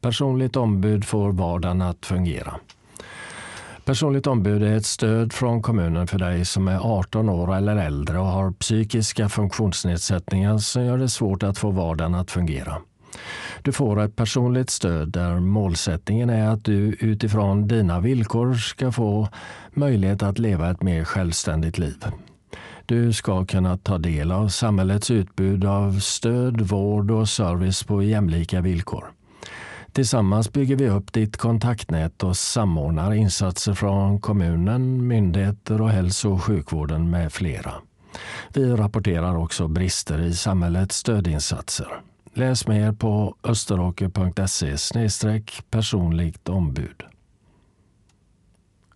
Personligt ombud får vardagen att fungera. Personligt ombud är ett stöd från kommunen för dig som är 18 år eller äldre och har psykiska funktionsnedsättningar som gör det svårt att få vardagen att fungera. Du får ett personligt stöd där målsättningen är att du utifrån dina villkor ska få möjlighet att leva ett mer självständigt liv. Du ska kunna ta del av samhällets utbud av stöd, vård och service på jämlika villkor. Tillsammans bygger vi upp ditt kontaktnät och samordnar insatser från kommunen, myndigheter och hälso- och sjukvården med flera. Vi rapporterar också brister i samhällets stödinsatser. Läs mer på österåker.se/personligt ombud.